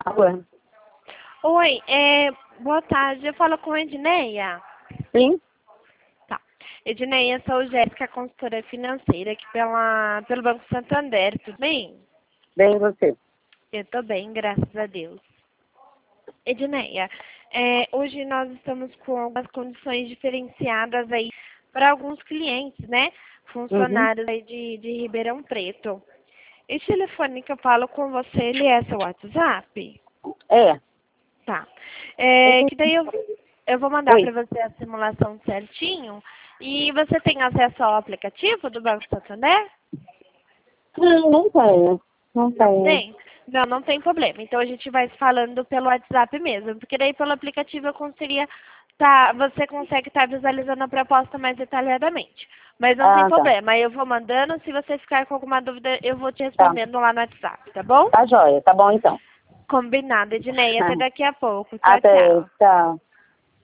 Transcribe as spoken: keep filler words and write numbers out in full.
Alô? Oi, é, boa tarde. Eu falo com a Edneia. Sim? Tá. Edneia, sou Jéssica, consultora financeira aqui pela, pelo Banco Santander. Tudo bem? Bem, e você? Eu tô bem, graças a Deus. Edneia, é, hoje nós estamos com algumas condições diferenciadas aí para alguns clientes, né? Uhum. Funcionários aí de, de Ribeirão Preto. Esse telefone que eu falo com você, ele é seu WhatsApp? É. Tá. É, que daí eu, eu vou mandar para Oi. você a simulação certinho. E você tem acesso ao aplicativo do Banco Santander? Não, não tenho. Não Não tenho. tem? Não, não tem problema. Então a gente vai se falando pelo WhatsApp mesmo, porque daí pelo aplicativo eu conseguiria tá, você consegue estar visualizando a proposta mais detalhadamente. Mas não tem Ah, tá. problema. Aí eu vou mandando, se você ficar com alguma dúvida, eu vou te Tá. respondendo lá no WhatsApp, tá bom? Tá joia. Tá bom, então. Combinado, Ednei. Até daqui a pouco. Tchau, Até. tchau. Tchau.